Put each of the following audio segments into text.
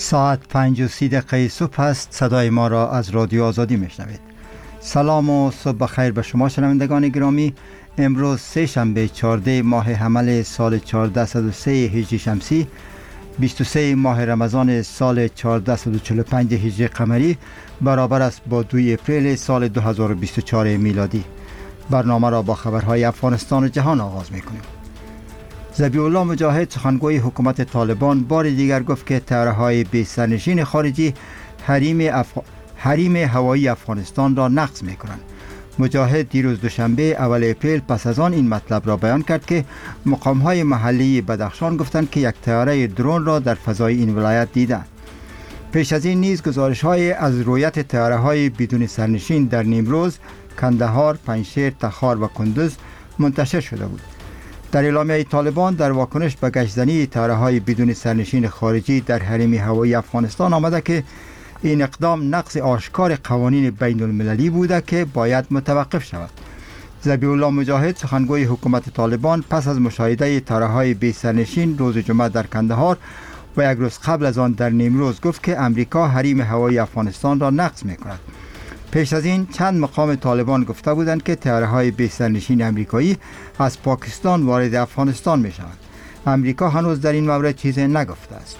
ساعت 5:30 صبح است. صدای ما را از رادیو آزادی میشنوید. سلام و صبح بخیر به شما شنوندگان گرامی. امروز سه شنبه 14 ماه حمل سال 1403 هجری شمسی، 23 ماه رمضان سال 1445 هجری قمری، برابر است با 2 اپریل سال 2024 میلادی. برنامه را با خبرهای افغانستان و جهان آغاز میکنیم. ذبیح الله مجاهد، سخنگوی حکومت طالبان، بار دیگر گفت که طیاره‌های بی سرنشین خارجی حریم هوایی افغانستان را نقض میکنند. مجاهد دیروز دوشنبه اول اپریل پس از آن این مطلب را بیان کرد که مقام‌های محلی بدخشان گفتند که یک طیاره درون را در فضای این ولایت دیدند. پیش از این نیز گزارش‌های از رویت طیاره‌های بدون سرنشین در نیمروز، کندهار، پنجشیر، تخار و کندوز منتشر شده بود. در اعلامیه طالبان در واکنش به گشتزنی طیاره‌های بدون سرنشین خارجی در حریم هوایی افغانستان آمده که این اقدام نقض آشکار قوانین بین المللی بوده که باید متوقف شود. ذبیح الله مجاهد، سخنگوی حکومت طالبان، پس از مشاهده طیاره‌های بی سرنشین روز جمعه در کندهار و یک روز قبل از آن در نیمروز گفت که امریکا حریم هوایی افغانستان را نقض می‌کند. پیش از این چند مقام طالبان گفته بودند که طیاره‌های بی سرنشین امریکایی از پاکستان وارد افغانستان می‌شوند. امریکا هنوز در این مورد چیزی نگفته است.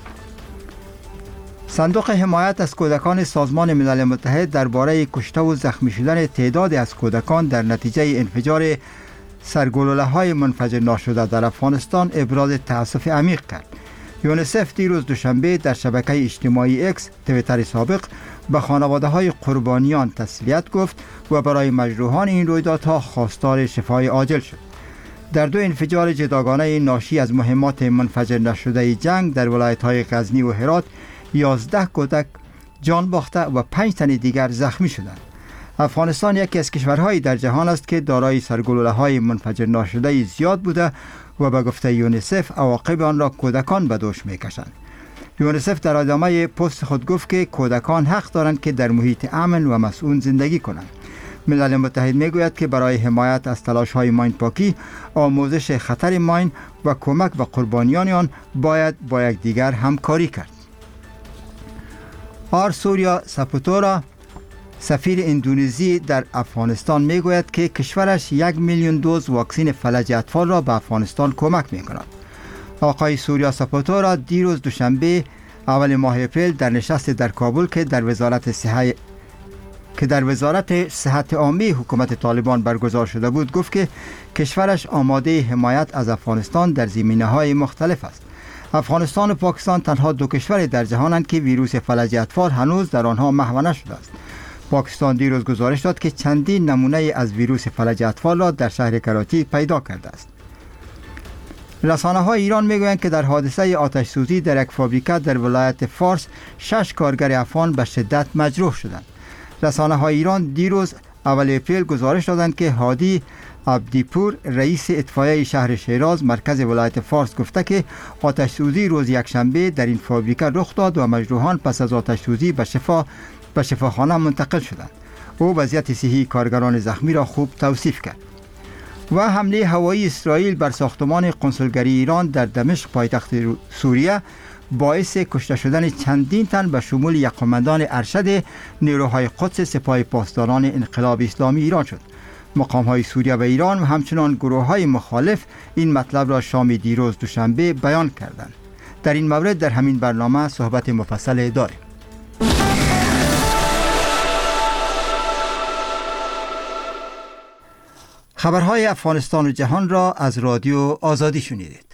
صندوق حمایت از کودکان سازمان ملل متحد درباره کشته و زخمی شدن تعدادی از کودکان در نتیجه انفجار سرگلوله‌های منفجر ناشده در افغانستان ابراز تأسف عمیق کرد. یونیسف دیروز دوشنبه در شبکه اجتماعی اکس، توییتر سابق، به خانواده‌های قربانیان تسلیت گفت و برای مجروحان این رویدادها خواستار شفای عاجل شد. در 2 انفجار جداگانه ناشی از مهمات منفجر نشده جنگ در ولایت‌های غزنی و هرات 11 کودک جان باخته و 5 تن دیگر زخمی شدند. افغانستان یکی از کشورهایی در جهان است که دارای سرگلوله‌های منفجر ناشده زیاد بوده و به گفته یونیسف عواقب آن را کودکان به دوش می‌کشند. یونیسف در ادامه پست خود گفت که کودکان حق دارند که در محیط امن و مسئول زندگی کنند. ملل متحد میگوید که برای حمایت از تلاش‌های ماین پاکی، آموزش خطر ماین و کمک به قربانیان آن باید با یکدیگر همکاری کرد. سوریا سپوتورا، سفیر اندونزی در افغانستان میگوید که کشورش 1 میلیون دوز واکسن فلج اطفال را به افغانستان کمک میکند. آقای سوریا سپوتورا دیروز دوشنبه اول ماه اپریل در نشست در کابل که در وزارت صحت عامه حکومت طالبان برگزار شده بود گفت که کشورش آماده حمایت از افغانستان در زمینه‌های مختلف است. افغانستان و پاکستان تنها 2 کشور در جهانند که ویروس فلج اطفال هنوز در آنها محو نشده است. پاکستان دیروز گزارش داد که چندین نمونه از ویروس فلج اطفال را در شهر کراچی پیدا کرده است. رسانه‌های ایران میگویند که در حادثه آتش سوزی در یک فابریکه در ولایت فارس 6 کارگر افغان به شدت مجروح شدند. رسانه‌های ایران دیروز اول اپریل گزارش دادند که هادی عبدیپور، رئیس اطفائیه شهر شیراز مرکز ولایت فارس، گفته که آتش سوزی روز یکشنبه در این فابریکه رخ داد و مجروحان پس از آتش سوزی به شفاخانه منتقل شدند. او وضعیت صحی کارگران زخمی را خوب توصیف کرد. و حمله هوایی اسرائیل بر ساختمان قنسولگری ایران در دمشق پایتخت سوریه باعث کشته شدن چندین تن به شمول یک قماندان ارشد نیروهای قدس سپاه پاسداران انقلاب اسلامی ایران شد. مقام‌های سوریه و ایران و همچنان گروه‌های مخالف این مطلب را شام دیروز دوشنبه بیان کردند. در این مورد در همین برنامه صحبت مفصل داریم. خبرهای افغانستان و جهان را از رادیو آزادی شنیدید.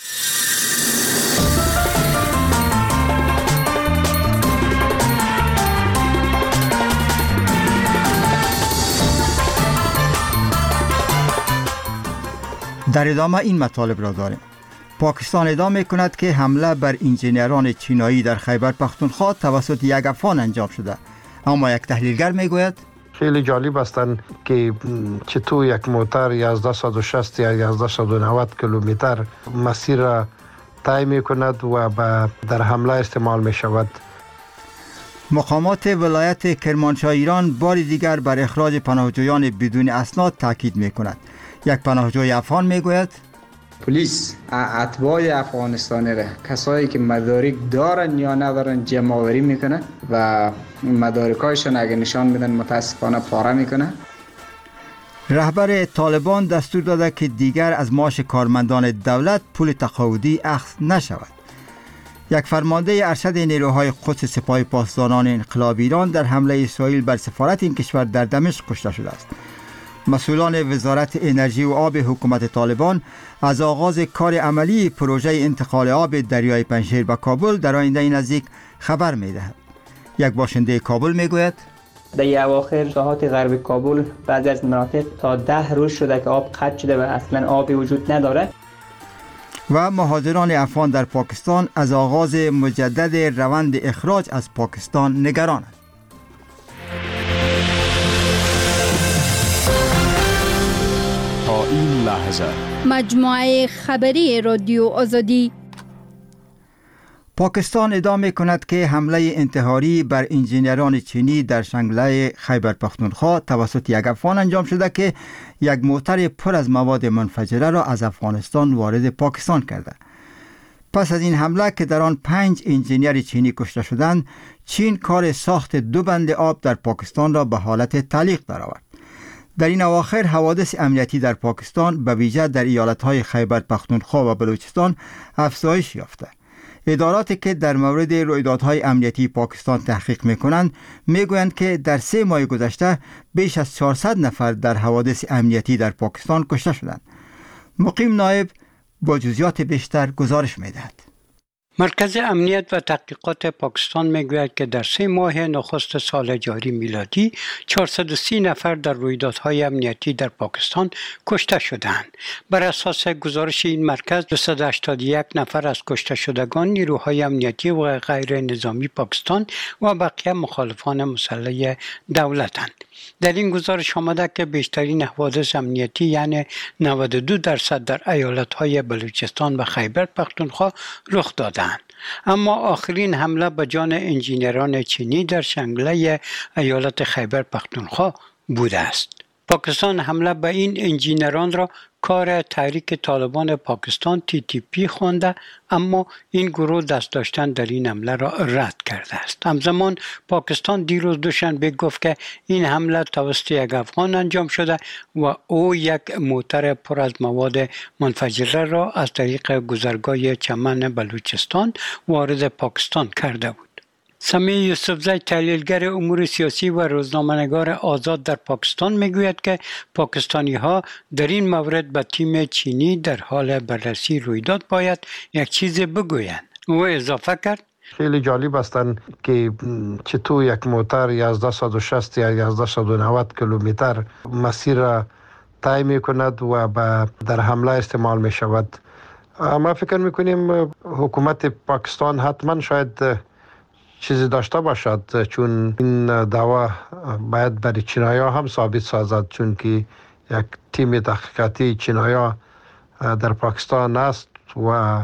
در ادامه این مطالب را داریم. پاکستان ادعا کند که حمله بر انجینران چینایی در خیبر پختونخوا توسط یک افغان انجام شده، اما یک تحلیلگر میگوید خیلی جالب هستند که چطور یک موتر 1160 یا 1190 کیلومتر مسیر را طی می کند و در حمله استعمال می شود. مقامات ولایت کرمانشاه ایران بار دیگر بر اخراج پناهجویان بدون اسناد تاکید می کند. یک پناهجوی افغان می گوید پلیس اتباع افغانستانی را کسایی که مدارک دارن یا ندارن جمع آوری میکنه و مدارکایشون اگه نشان میدن متاسفانه پاره میکنه. رهبر طالبان دستور داده که دیگر از معاش کارمندان دولت پول تقاعدی اخذ نشود. یک فرمانده ارشد نیروهای قدس سپاه پاسداران انقلاب ایران در حمله اسرائیل بر سفارت این کشور در دمشق کشته شده است. مسئولان وزارت انرژی و آب حکومت طالبان از آغاز کار عملی پروژه انتقال آب دریای پنجشیر به کابل در آینده نزدیک خبر می‌دهد. یک باشنده کابل میگوید در اواخر ساحات غرب کابل بعضی از مناطق تا 10 روز شده که آب قطع شده و اصلا آبی وجود نداره. و مهاجران افغان در پاکستان از آغاز مجدد روند اخراج از پاکستان نگرانند. تا این لحظه مجموعه خبری رادیو آزادی. پاکستان ادعا می‌کند که حمله انتحاری بر انجینران چینی در شنگله خیبر پختونخوا توسط یک افغان انجام شده که یک موتر پر از مواد منفجره را از افغانستان وارد پاکستان کرده. پس از این حمله که در آن 5 انجینر چینی کشته شدند، چین کار ساخت 2 بند آب در پاکستان را به حالت تعلیق درآورد. در این اواخر حوادث امنیتی در پاکستان به ویژه در ایالت‌های خیبر پختونخوا و بلوچستان افزایش یافته. اداراتی که در مورد رویدادهای امنیتی پاکستان تحقیق می‌کنند می‌گویند که در 3 ماه گذشته بیش از 400 نفر در حوادث امنیتی در پاکستان کشته شدند. مقیم نایب با جزئیات بیشتر گزارش می‌دهد. مرکز امنیت و تحقیقات پاکستان میگوید که در 3 ماه نخست سال جاری میلادی 430 نفر در رویدادهای امنیتی در پاکستان کشته شدند. بر اساس گزارش این مرکز 281 نفر از کشته شدگان نیروهای امنیتی و غیر نظامی پاکستان و بقیه مخالفان مسلح دولتند. در این گزارش آمده که بیشترین حوادث امنیتی یعنی 92% در ایالت‌های بلوچستان و خیبر پختونخوا رخ دادند. اما آخرین حمله به جان انجینران چینی در شنگله ایالت خیبر پختونخوا بوده است. پاکستان حمله به این انجینران را کار تحریک طالبان پاکستان TTP خوانده، اما این گروه دست داشتن در این حمله را رد کرده است. همزمان پاکستان دیروز دوشنبه گفت که این حمله توسط یک افغان انجام شده و او یک موتر پر از مواد منفجره را از طریق گذرگاه چمن بلوچستان وارد پاکستان کرده بود. سمیع یوسفزی تحلیلگر امور سیاسی و روزنامه‌نگار آزاد در پاکستان میگوید که پاکستانی ها در این مورد به تیم چینی در حال بررسی رویداد باید یک چیز بگویند. او اضافه کرد خیلی جالب هستن که چطور یک موتر 1160 یا 1190 کیلومتر مسیر را طی میکند و در حمله استعمال می شود. ما فکر میکنیم حکومت پاکستان حتما شاید چیزی داشته باشد، چون این دعوا باید برای چینایی‌ها هم ثابت سازد، چون که یک تیم تحقیقاتی چینایی‌ها در پاکستان است و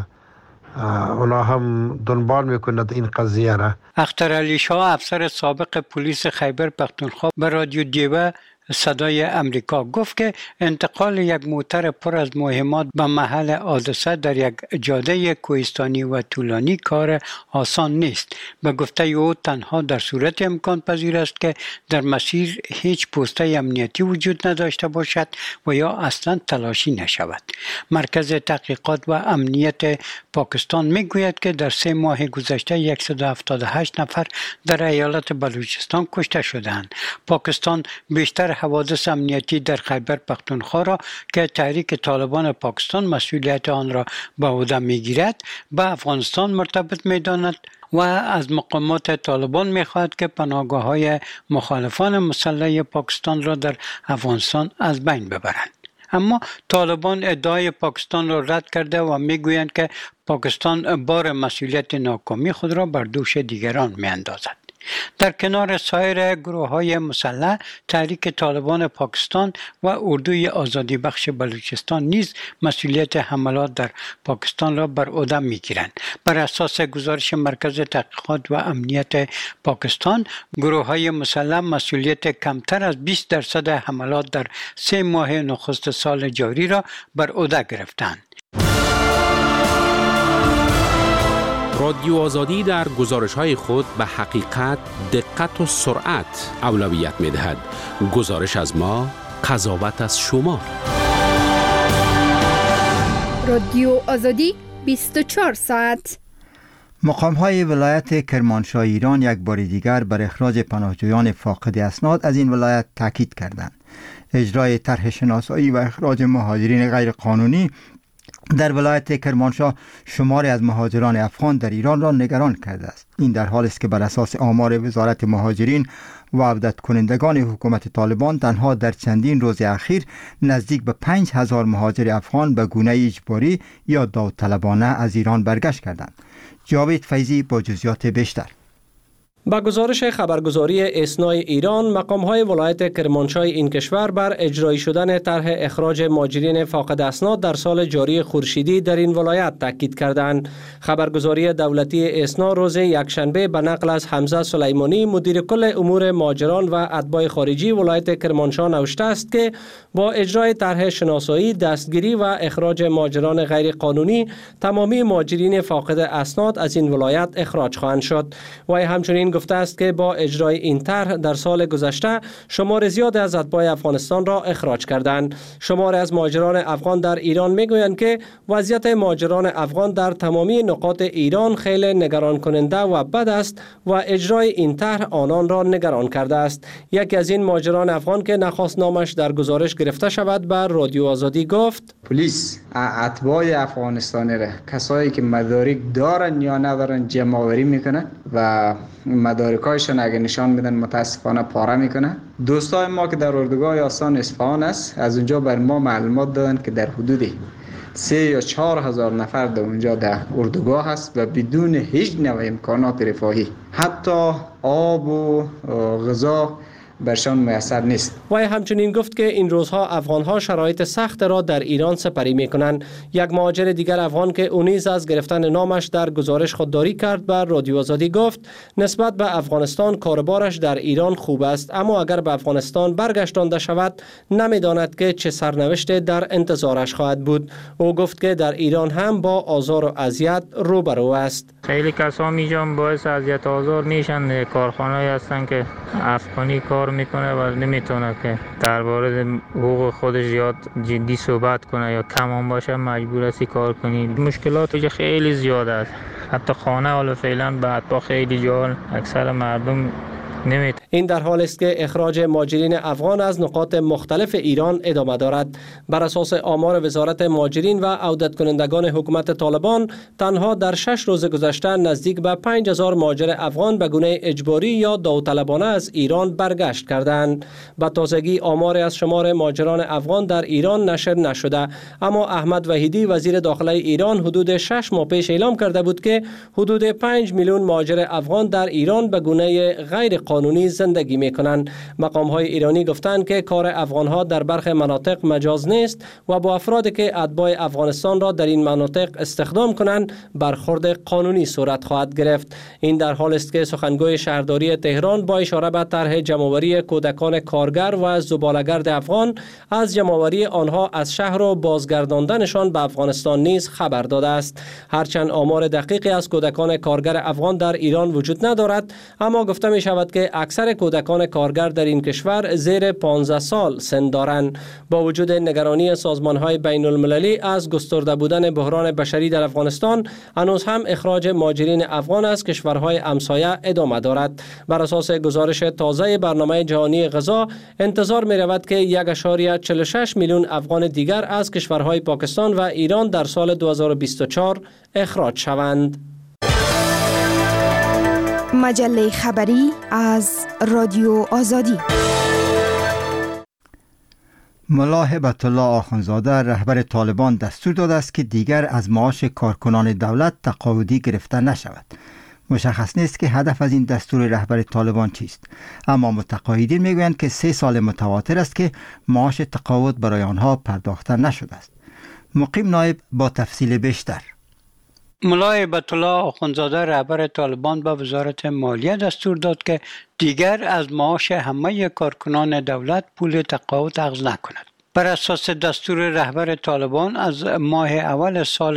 اونا هم دنبال میکنند این قضیه را. اخترعلی شاه افسر سابق پلیس خیبر پختونخوا به رادیو دیوه صدای امریکا گفت که انتقال یک موتر پر از مهمات به محل حادثه در یک جاده کوهستانی و طولانی کار آسان نیست. به گفته او تنها در صورت امکان پذیر است که در مسیر هیچ پوسته امنیتی وجود نداشته باشد و یا اصلا تلاشی نشود. مرکز تحقیقات و امنیت پاکستان میگوید که در 3 ماه گذشته 178 نفر در ایالت بلوچستان کشته شدند. پاکستان بیشتر حوادث امنیتی در خیبر پختونخوا را که تحریک طالبان پاکستان مسئولیت آن را به عهده میگیرد به افغانستان مرتبط میداند و از مقامات طالبان میخواهد که پناهگاه‌های مخالفان مسلح پاکستان را در افغانستان از بین ببرند. اما طالبان ادعای پاکستان را رد کرده و میگویند که پاکستان بار مسئولیت ناکامی خود را بر دوش دیگران میاندازد. در کنار سایر گروه‌های مسلح، تحریک طالبان پاکستان و اردوی آزادی بخش بلوچستان نیز مسئولیت حملات در پاکستان را بر عهده می‌گیرند. بر اساس گزارش مرکز تحقیقات و امنیت پاکستان، گروه‌های مسلح مسئولیت کمتر از 20% حملات در 3 ماه نخست سال جاری را بر عهده گرفتند. رادیو آزادی در گزارش‌های خود به حقیقت، دقت و سرعت اولویت می‌دهد. گزارش از ما، قضاوت از شما. رادیو آزادی 24 ساعت. مقام‌های ولایت کرمانشاه ایران یک بار دیگر بر اخراج پناهجویان فاقد اسناد از این ولایت تاکید کردند. اجرای طرح شناسایی و اخراج مهاجرین غیرقانونی در ولایت کرمانشاه شماری از مهاجران افغان در ایران را نگران کرده است. این در حالی است که بر اساس آمار وزارت مهاجرین و عودت کنندگان حکومت طالبان تنها در چندین روز اخیر نزدیک به 5000 مهاجر افغان به گونه اجباری یا داوطلبانه از ایران برگشت کردند. جاوید فیضی با جزئیات بیشتر. با گزارش خبرگزاری اسنای ایران، مقام‌های ولایت کرمانشاه این کشور بر اجرایی شدن طرح اخراج مهاجرین فاقد اسناد در سال جاری خورشیدی در این ولایت تاکید کردند. خبرگزاری دولتی اسنا روز یکشنبه به نقل از حمزه سلیمانی، مدیر کل امور مهاجران و اتباع خارجی ولایت کرمانشاه نوشته است که با اجرای طرح شناسایی، دستگیری و اخراج مهاجران غیر قانونی، تمامی مهاجرین فاقد اسناد از این ولایت اخراج خواهند شد. و همچنین گفته است که با اجرای این طرح در سال گذشته شمار زیاد از اتباع افغانستان را اخراج کردند. شمار از مهاجران افغان در ایران میگویند که وضعیت مهاجران افغان در تمامی نقاط ایران خیلی نگران کننده و بد است و اجرای این طرح آنان را نگران کرده است. یکی از این مهاجران افغان که نخواست نامش در گزارش گرفته شود به رادیو آزادی گفت: پلیس اتباع افغانستانی را، کسایی که مدارک دارن یا ندارن، جمع آوری میکنه و مدارکایشان اگه نشان میدن متاسفانه پاره میکنه. دوستای ما که در اردوگاه آسان اصفهان است، از اونجا بر ما معلومات دادن که در حدود 3 یا 4 هزار نفر در اونجا در اردوگاه هست و بدون هیچ نوع امکانات رفاهی، حتی آب و غذا برشان میسر نیست. و همچنین گفت که این روزها افغانها شرایط سخت را در ایران سپری میکنند. یک مهاجر دیگر افغان که او نیز از گرفتن نامش در گزارش خودداری کرد به رادیو آزادی گفت نسبت به افغانستان کاربارش در ایران خوب است، اما اگر به افغانستان برگشتانده شود نمیداند که چه سرنوشت در انتظارش خواهد بود. او گفت که در ایران هم با آزار و اذیت روبرو است. خیلی کسا اینجا باعث اذیت آزار میشن. کارخانه‌ای هستن که افغانی کار میکنه و نمیتونه که درباره حقوق خودش زیاد جدی صحبت کنه یا کم باشه، مجبور است کار کنی. مشکلات خیلی زیاد است. حتی خانه حالا فعلا بعد خیلی جا اکثر مردم نمیت. این در حال است که اخراج مهاجرین افغان از نقاط مختلف ایران ادامه دارد. بر اساس آمار وزارت مهاجرین و عودت کنندگان حکومت طالبان، تنها در 6 روز گذشته نزدیک به 5000 مهاجر افغان به گونه اجباری یا داوطلبانه از ایران برگشت کردند. به تازگی آمار از شمار مهاجران افغان در ایران نشر نشده، اما احمد وحیدی وزیر داخله ایران حدود 6 ماه پیش اعلام کرده بود که حدود 5 میلیون مهاجر افغان در ایران به گونه غیر قانونی زندگی میکنند. مقام‌های ایرانی گفتند که کار افغان‌ها در برخی مناطق مجاز نیست و با افرادی که اتباع افغانستان را در این مناطق استخدام کنند برخورد قانونی صورت خواهد گرفت. این در حال است که سخنگوی شهرداری تهران با اشاره به طرح جمع‌آوری کودکان کارگر و زباله‌گرد افغان از جمع‌آوری آنها از شهر و بازگرداندنشان به افغانستان نیز خبر داده است. هرچند آمار دقیقی از کودکان کارگر افغان در ایران وجود ندارد، اما گفته می شود که اکثر کودکان کارگر در این کشور زیر 15 سال سن دارند. با وجود نگرانی سازمان‌های بین المللی از گسترده بودن بحران بشری در افغانستان، هنوز هم اخراج مهاجرین افغان از کشورهای همسایه ادامه دارد. بر اساس گزارش تازه برنامه جهانی غذا، انتظار می رود که 1.46 میلیون افغان دیگر از کشورهای پاکستان و ایران در سال 2024 اخراج شوند. مجله خبری از رادیو آزادی. ملا هبت الله آخوندزاده رهبر طالبان دستور داده است که دیگر از معاش کارکنان دولت تقاعدی گرفته نشود. مشخص نیست که هدف از این دستور رهبر طالبان چیست، اما متقاعدین میگویند که 3 سال متواتر است که معاش تقاعد برای آنها پرداخته نشده است. مقیم نایب با تفصیل بیشتر. ملا هبت الله آخوندزاده رهبر طالبان به وزارت مالیه دستور داد که دیگر از معاش همه کارکنان دولت پول تقاعد اخذ نکند. بر اساس دستور رهبر طالبان از ماه اول سال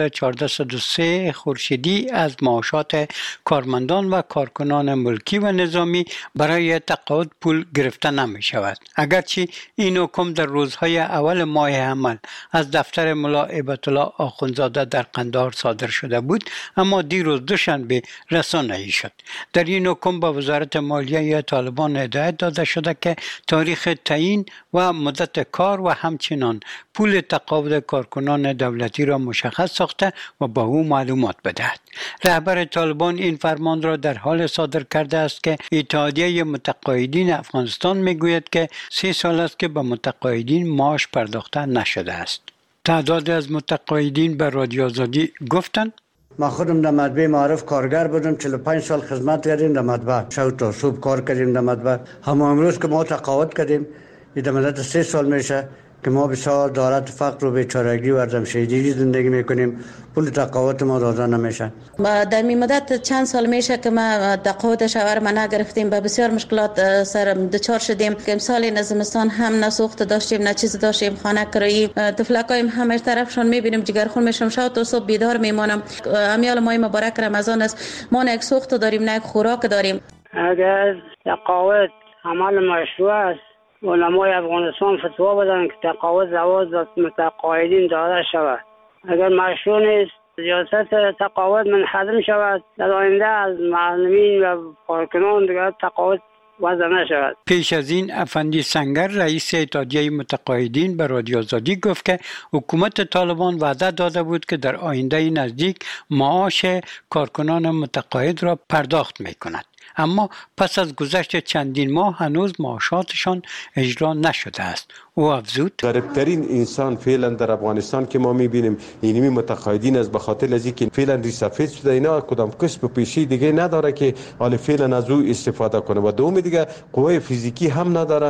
1403 خورشیدی از معاشات کارمندان و کارکنان ملکی و نظامی برای تقاعد پول گرفته نمی شود. اگرچه این حکم در روزهای اول ماه حمل از دفتر ملا هیبت الله آخوندزاده در قندهار صادر شده بود، اما دیروز دوشنبه رسانه‌ای شد. در این حکم به وزارت مالیه طالبان هدایت داده شده که تاریخ تعیین و مدت کار و همچنان پول تقاعد کارکنان دولتی را مشخص ساخته و با او معلومات بدهد. رهبر طالبان این فرمان را در حال صادر کرده است که اتحادیه متقاعدین افغانستان میگوید که 3 سال است که به متقاعدین معاش پرداخته نشده است. تعدادی از متقاعدین به رادیو آزادی گفتند ما خودم در مطبع معارف کارگر بودم، 45 سال خدمت کردیم در مطبع، شب تا صبح کار کردیم در مطبع. هم امروز که ما تقاعد کردیم در مدت 3 سال میشه که ما بسیار دارت فقر و بیچارگی و عدم‌شهیدی زندگی میکنیم. پول تقاعد ما داده نمیشه. در این مدت چند سال میشه که ما تقاعد شوهرم نگرفتیم، به بسیار مشکلات سر دچار شدیم که امسال نظمستان هم نه سوخت داشتیم نه چیز داشتیم، خانه کرایی، طفلکایم همه طرفشون میبینیم جگرخون میشم، شب تا صبح بیدار میمونم. امیال ماه مبارک رمضان است، ما نه یک سوخت داریم نه یک خوراک داریم. اگر تقاعد عمل مشروع است، علمای افغانستان فتوا بدن که تقاعد زواج متقاعدین داده شود. اگر مشروع نیست، ریاست تقاعد منحدم شود، در آینده از معلمین و کارکنان دیگر تقاعد وضع نشود. پیش از این افندی سنگر رئیس اتحادیه متقاعدین به رادیو آزادی گفت که حکومت طالبان وعده داده بود که در آینده نزدیک معاش کارکنان متقاعد را پرداخت می‌کند، اما پس از گذشت چندین ماه هنوز معاشاتشان اجرا نشده است. او افزود غریبترین انسان فعلا در افغانستان که ما میبینیم اینمی متقاعدین از به خاطر از اینکه فعلا ریسفید شده، اینا کدام کسب پیشی دیگه نداره که حال فعلا از او استفاده کنه و دوم دیگه قوه فیزیکی هم نداره،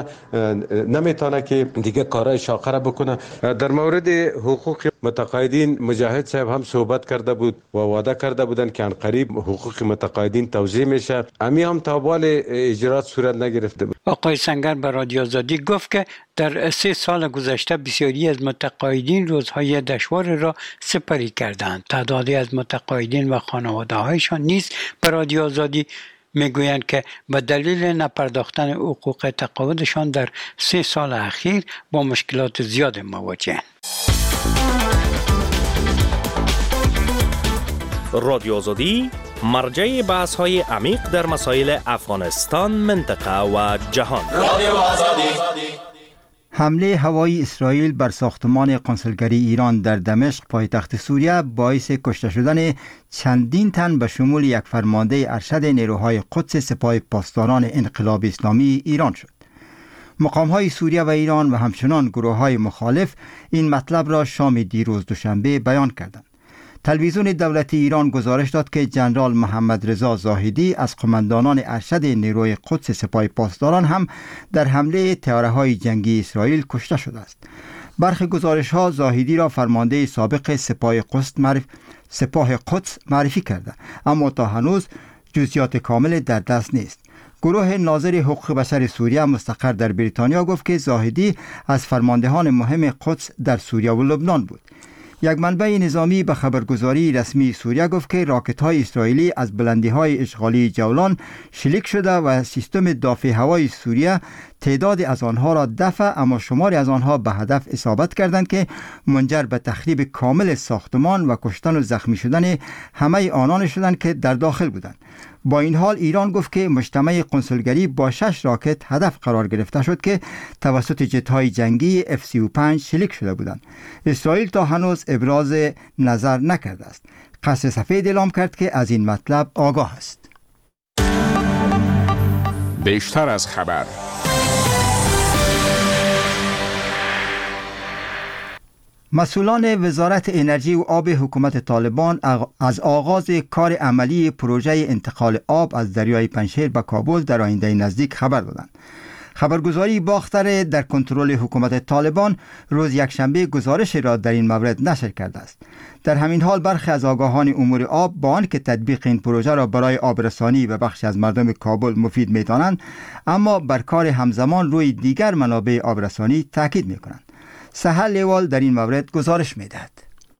نمیتونه که دیگه کارهای شاقه را بکنه. در مورد حقوق متقاعدین مجاهد صاحب هم صحبت کرده بود و وعده کرده بودن که قریب حقوق متقاعدین توزیع میشه، امی هم تا حال اجرات صورت نگرفته. آقای سنگر به رادیو آزادی گفت که در 3 سال گذشته بسیاری از متقاعدین روزهای دشوار را سپری کردند. تعدادی از متقاعدین و خانواده‌هایشان نیز به رادیو آزادی میگویند که به دلیل نپرداختن حقوق تقاعدشان در 3 سال اخیر با مشکلات زیاد مواجهند. رادیو آزادی مرجع بحث‌های عمیق در مسائل افغانستان، منطقه و جهان. رادیو آزادی. حمله هوایی اسرائیل بر ساختمان قنصلگری ایران در دمشق پایتخت سوریه باعث کشته شدن چندین تن به شمول یک فرمانده ارشد نیروهای قدس سپاه پاسداران انقلاب اسلامی ایران شد. مقام‌های سوریه و ایران و همچنان گروه‌های مخالف این مطلب را شام دیروز دوشنبه بیان کردند. تلویزیون دولتی ایران گزارش داد که جنرال محمد رضا زاهدی از قماندانان ارشد نیروی قدس سپاه پاسداران هم در حمله طیاره‌های جنگی اسرائیل کشته شده است. برخی گزارش‌ها زاهدی را فرمانده سابق سپاه قدس معرفی کرده، اما تا هنوز جزئیات کامل در دست نیست. گروه ناظر حقوق بشر سوریه مستقر در بریتانیا گفت که زاهدی از فرماندهان مهم قدس در سوریه و لبنان بود. یک منبع نظامی به خبرگزاری رسمی سوریه گفت که راکت‌های اسرائیلی از بلندی‌های اشغالی جولان شلیک شده و سیستم دافع هوایی سوریه تعداد از آنها را دفع، اما شماری از آنها به هدف اصابت کردند که منجر به تخریب کامل ساختمان و کشتن و زخمی شدن همه آنان شدند که در داخل بودند. با این حال ایران گفت که مجتمع قنصلگری با 6 راکت هدف قرار گرفته شد که توسط جت‌های جنگی F-35 شلیک شده بودند. اسرائیل تا هنوز ابراز نظر نکرده است. قصر سفید اعلام کرد که از این مطلب آگاه است. بیشتر از خبر. مسئولان وزارت انرژی و آب حکومت طالبان از آغاز کار عملی پروژه انتقال آب از دریای پنجشیر به کابل در آینده نزدیک خبر دادند. خبرگزاری باختر در کنترل حکومت طالبان روز یکشنبه گزارش را در این مورد نشر کرده است. در همین حال برخی از آگاهان امور آب با آنکه تطبیق این پروژه را برای آبرسانی به بخشی از مردم کابل مفید می‌دانند، اما بر کار همزمان روی دیگر منابع آبرسانی تاکید می‌کنند. سهل لیوال در این مورد گزارش می‌دهد.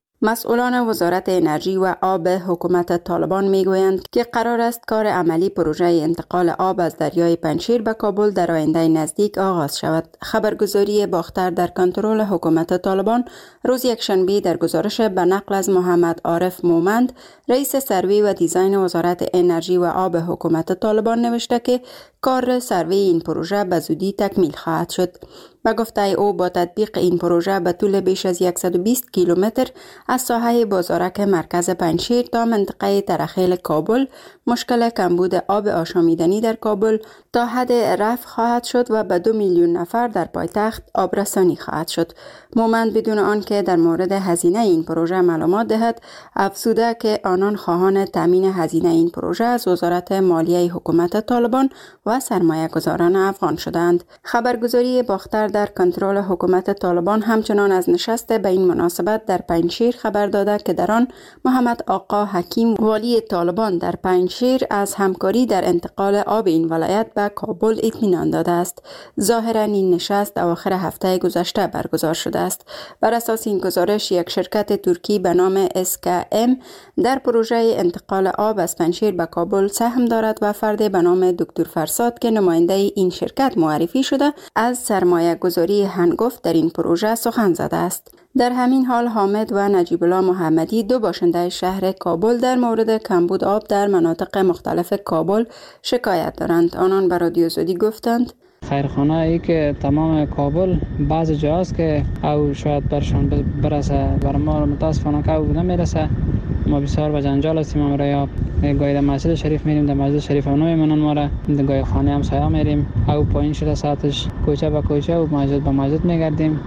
مسئولان وزارت انرژی و آب حکومت طالبان میگویند که قرار است کار عملی پروژه انتقال آب از دریای پنجشیر به کابل در آینده نزدیک آغاز شود. خبرگزاری باختر در کنترل حکومت طالبان روز یکشنبه در گزارش به نقل از محمد عارف مومند، رئیس سروی و دیزاین وزارت انرژی و آب حکومت طالبان نوشته که کار سروی این پروژه به زودی تکمیل خواهد شد. به گفته او با تطبیق این پروژه به طول بیش از 120 کیلومتر از ساحه بازارک مرکز پنجشیر تا منطقه ترخیل کابل مشکل کمبود آب آشامیدنی در کابل تا حد رفع خواهد شد و به 2 میلیون نفر در پایتخت آبرسانی خواهد شد. مومند بدون آنکه در مورد هزینه این پروژه معلومات دهد، افزوده که آنان خواهان تامین هزینه این پروژه از وزارت مالیه حکومت طالبان و سرمایه گذاران افغان شدند. خبرگزاری باختر در کنترل حکومت طالبان همچنان از نشست به این مناسبت در پنجشیر خبر داده که در آن محمد آقا حکیم والی طالبان در پنجشیر از همکاری در انتقال آب این ولایت به کابل اطمینان داده است. ظاهرا این نشست اواخر هفته گذشته برگزار شده است. بر اساس این گزارش یک شرکت ترکی به نام SKM در پروژه انتقال آب از پنجشیر به کابل سهم دارد و فرد به نام دکتر فرساد که نماینده این شرکت معرفی شده از سرمایه گذاری هنگفت در این پروژه سخن زده است. در همین حال حامد و نجیب الله محمدی، دو باشنده شهر کابل، در مورد کمبود آب در مناطق مختلف کابل شکایت دارند. آنان به رادیو آزادی گفتند خیرخانه ای که تمام کابل بعض جاست که او شاید برشان برسه، بر ما متاسفانه که او نمیرسه. ما بسیار به جنجال هستیم. ما را گاهی در مسجد شریف میریم، در مسجد شریف هم نمیمونن ما را، گاهی خانه هم سایه میریم، او پایین شده ساعتش کوچه به کوچه و مسجد به مسجد میگردیم.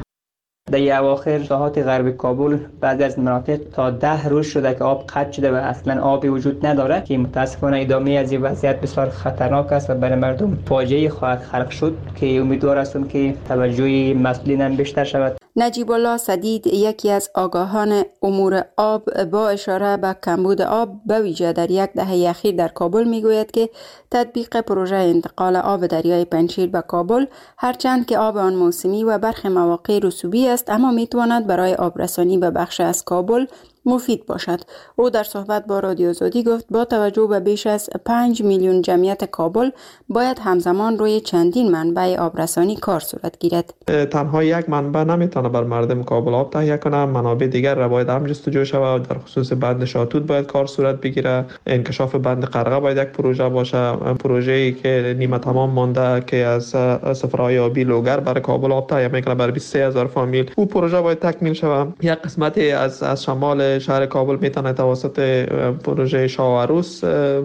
در اواخر ساحات غرب کابل بعضی از مناطق تا 10 روز شده که آب قطع شده و اصلا آبی وجود نداره که متاسفانه ادامه از این وضعیت بسیار خطرناک است و برای مردم فاجعه خواهد خلق شد که امیدوار هستم که توجه مسئولین هم بیشتر شود. نجیب الله سدید، یکی از آگاهان امور آب، با اشاره به کمبود آب به ویژه در یک دهه اخیر در کابل میگوید که تطبیق پروژه انتقال آب دریای پنجشیر به کابل هرچند که آب آن موسمی و برخی مواقع رسوبی است، اما میتواند برای آبرسانی به بخش از کابل مفید باشد. او در صحبت با رادیو آزادی گفت با توجه به بیش از 5 میلیون جمعیت کابل باید همزمان روی چندین منبع آبرسانی کار صورت گیرد. تنها یک منبع نمیتونه بر مردم کابل آب تهیه کنه، منابع دیگر را باید هم جستجو شود. در خصوص بند شاتوت باید کار صورت بگیره، انکشاف بند قرغه باید یک پروژه باشه، پروژه‌ای که نیمه تمام مانده که از سفرهای آبی لوگر برای کابل آب تهیه میکنه برای 23000 فامیل، او پروژه باید تکمیل شود. یک قسمتی از شمال شهر کابل میتونه توسط پروژه شاه و عروس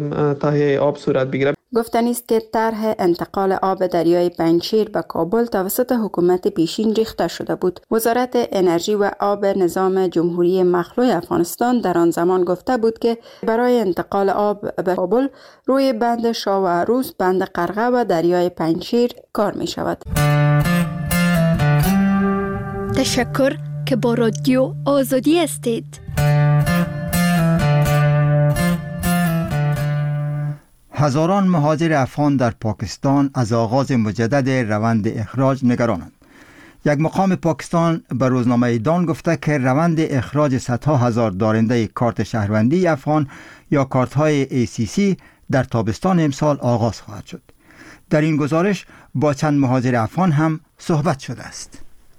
تهیه آب صورت بگیره. گفتنی است که طرح انتقال آب دریای پنجشیر به کابل توسط حکومت پیشین ریخته شده بود. وزارت انرژی و آب نظام جمهوری مخلوع افغانستان در آن زمان گفته بود که برای انتقال آب به کابل روی بند شاه و عروس، بند قرغه و دریای پنجشیر کار می شود. تشکر که با رادیو آزادی هستید. هزاران مهاجر افغان در پاکستان از آغاز مجدد روند اخراج نگرانند. یک مقام پاکستان به روزنامه دان گفته که روند اخراج صدها هزار دارنده کارت شهروندی افغان یا کارت‌های ACC در تابستان امسال آغاز خواهد شد. در این گزارش با چند مهاجر افغان هم صحبت شده است.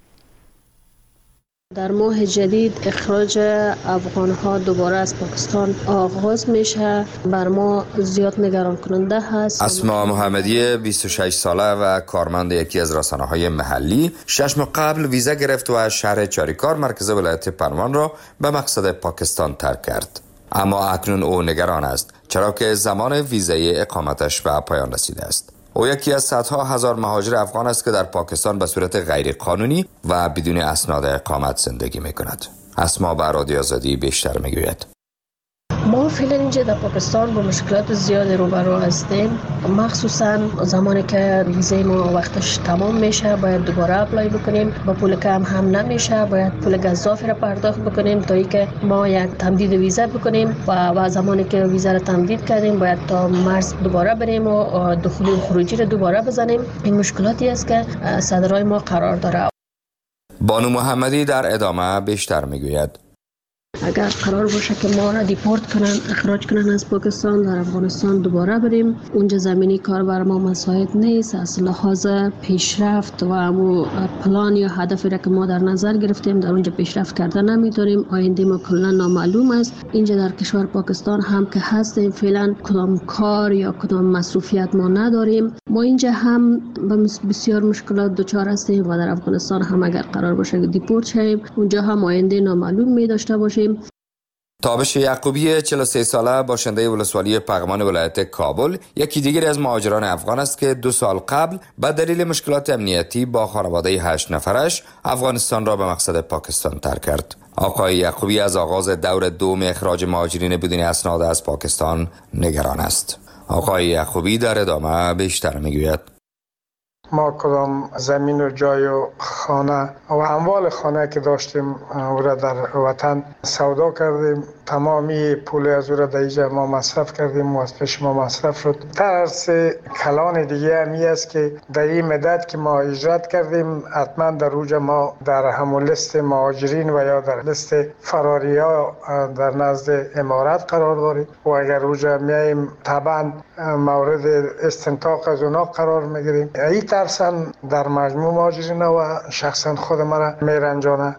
در ماه جدید اخراج افغان‌ها دوباره از پاکستان آغاز میشه. بر ما زیاد نگران کننده هست. اسما محمدی 26 ساله و کارمند یکی از رسانه‌های محلی 6 ماه قبل ویزا گرفت و شهر چاریکار مرکز ولایت پروان را به مقصد پاکستان ترک کرد. اما اکنون او نگران است چرا که زمان ویزای اقامتش به پایان رسیده است. او یکی از صدها هزار مهاجر افغان است که در پاکستان به صورت غیر قانونی و بدون اسناد اقامت زندگی می کند. اسما به رادیو آزادی بیشتر می گوید. ما فعلا اینجا در پاکستان با مشکلات زیادی روبرو هستیم، مخصوصا زمانی که ویزای ما وقتش تمام میشه باید دوباره اپلای بکنیم، با پول کم هم نمیشه، باید پول گزافی را پرداخت بکنیم تا اینکه ما یک تمدید ویزا بکنیم و زمانی که ویزا را تمدید کردیم باید تا مرز دوباره بریم و دخولی و خروجی را دوباره بزنیم. این مشکلاتی است که صدرای ما قرار داره. بانو محمدی در ادامه بیشتر میگوید. اگر قرار باشه که ما را دیپورت کنن، اخراج کنن از پاکستان، در افغانستان دوباره بریم، اونجا زمینی کار بر ما مساعد نیست. از لحاظ پیشرفت و همون پلان یا هدفی را که ما در نظر گرفتیم در اونجا پیشرفت کردن نمیتونیم. آینده ما کلا نامعلوم است. اینجا در کشور پاکستان هم که هستیم فعلا کدام کار یا کدام مصروفیت ما نداریم. ما اینجا هم بسیار مشکلات دچار هستیم و در افغانستان هم اگر قرار باشه که دیپورت شویم اونجا هم آینده نامعلوم می داشته باشیم. تابش یعقوبی 43 ساله باشنده ولسوالی پغمان ولایت کابل یکی دیگر از مهاجران افغان است که 2 سال قبل به دلیل مشکلات امنیتی با خانواده 8 نفرش افغانستان را به مقصد پاکستان ترک کرد. آقای یعقوبی از آغاز دور دوم اخراج مهاجرین بدون اسناد از پاکستان نگران است. آقای یعقوبی در ادامه بیشتر میگوید. ما کدام زمین و جای و خانه و اموال خانه که داشتیم او را در وطن سودا کردیم. تمامی پول از او را در اینجا ما مصرف کردیم و از پیش ما مصرف شد. ترس کلان دیگه همی است که در این مدت که ما هجرت کردیم حتما در اوجا ما در همون لست مهاجرین و یا در لست فراری ها در نزد امارات قرار داریم و اگر اوجا میاییم طبعا مورد استنطاق از اونا قرار میگیریم. این ترسن در مجموع مهاجرین و شخصا خود مرا میرنجانه.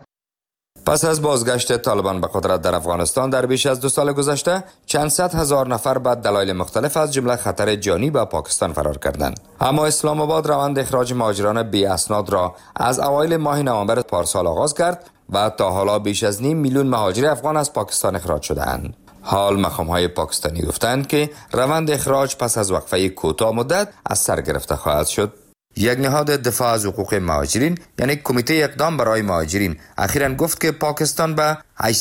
پس از بازگشت طالبان به قدرت در افغانستان در بیش از 2 سال گذشته چند صد هزار نفر به دلایل مختلف از جمله خطر جانی به پاکستان فرار کردند. اما اسلام آباد روند اخراج مهاجران بی اسناد را از اوایل ماه نوامبر پارسال آغاز کرد و تا حالا بیش از 500,000 مهاجر افغان از پاکستان اخراج شده‌اند. حال مقام‌های پاکستانی گفتند که روند اخراج پس از وقفه کوتاه مدت از سر گرفته خواهد شد. یک نهاد دفاع از حقوق مهاجرین یعنی کمیته اقدام برای مهاجرین اخیراً گفت که پاکستان به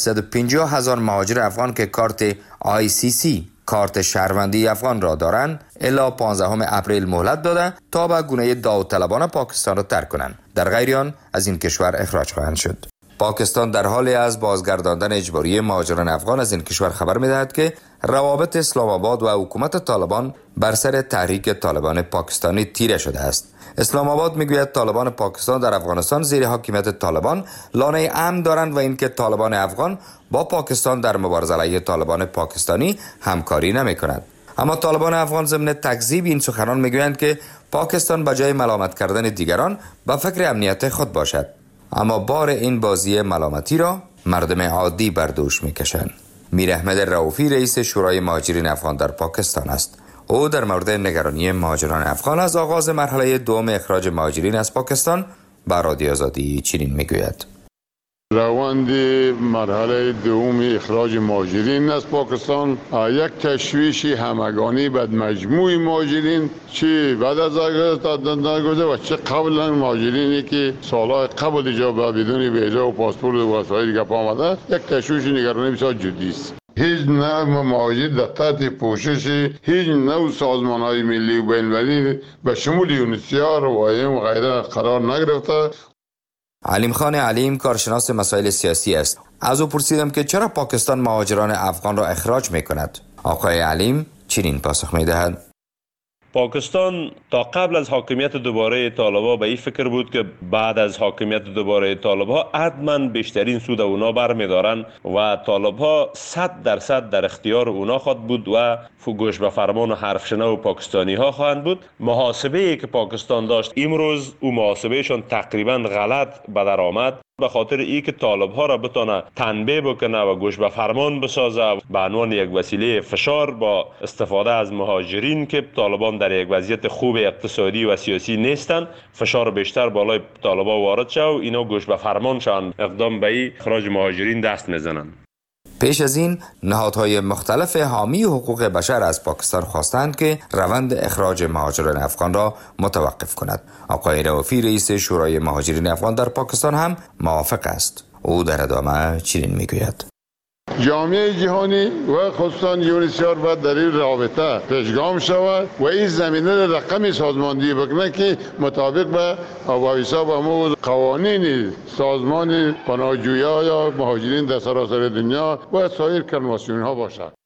850,000 مهاجر افغان که کارت ICC کارت شهروندی افغان را دارند الی 15 اپریل مهلت داده تا به گونه داوطلبانه پاکستان را ترک کنند. در غیر آن از این کشور اخراج خواهند شد. پاکستان در حال از بازگرداندن اجباری مهاجران افغان از این کشور خبر می‌دهد که روابط اسلام آباد و حکومت طالبان بر سر تحریک طالبان پاکستانی تیره شده است. اسلام آباد میگوید طالبان پاکستان در افغانستان زیر حاکمیت طالبان لانه امن دارند و اینکه طالبان افغان با پاکستان در مبارزه علیه طالبان پاکستانی همکاری نمی‌کنند. اما طالبان افغان ضمن تکذیب این سخنان میگویند که پاکستان به جای ملامت کردن دیگران به فکر امنیت خود باشد. اما بار این بازی ملامتی را مردم عادی بر دوش میکشند. میر احمد رؤوفی رئیس شورای مهاجرین افغان در پاکستان است. او در مورد نگرانی مهاجران افغان از آغاز مرحله دوم اخراج مهاجرین از پاکستان به رادیو آزادی چنین میگوید. روند مرحله دوم اخراج مهاجرین از پاکستان یک تشویش همگانی بر مجموع مهاجرین چه بعد از آغاز و چه قبلا مهاجرینی که سالهای قبل اینجا بدون ویزا و پاسپورت و وسایل دیگه آمده یک تشویش نگرانی بسیار جدی است. هیچ نوع مهاجر در تحت پوشش هیچ نوع سازمان‌های ملی و بین‌المللی به شمول یونیسیار و ایم و غیره قرار نگرفته. علیم خان علیم کارشناس مسائل سیاسی است. از او پرسیدم که چرا پاکستان مهاجران افغان را اخراج می‌کند. آقای علیم چنین پاسخ می‌دهد. پاکستان تا قبل از حاکمیت دوباره طالبان به این فکر بود که بعد از حاکمیت دوباره طالبان حتما بیشترین سود اونا برمی‌دارن و طالبان 100% در اختیار اونا خواهد بود و گوش به فرمان و حرف شنو پاکستانی ها خواهند بود. محاسبه ای که پاکستان داشت امروز او محاسبهشان تقریبا غلط به در آمد به خاطر ای که طالب ها را بتانه تنبیه بکنه و گوش به فرمان بسازه به عنوان یک وسیله فشار با استفاده از مهاجرین که طالبان در یک وضعیت خوب اقتصادی و سیاسی نیستند، فشار بیشتر بالای طالبان وارد شد و اینا گوش به فرمانشان اقدام به اخراج مهاجرین دست میزنند. پیش از این نهادهای مختلف حامی حقوق بشر از پاکستان خواستند که روند اخراج مهاجران افغان را متوقف کند. آقای رؤوفی رئیس شورای مهاجرین افغان در پاکستان هم موافق است. او در ادامه چنین میگوید. جامعه جهانی و خصوصا یونیسیار باید در این رابطه پیشگام شود و این زمینه رقم سازماندهی بکنه که مطابق به حساب قوانین سازمان پناهجویان یا مهاجرین در سراسر دنیا و سایر کنوانسیون ها باشد.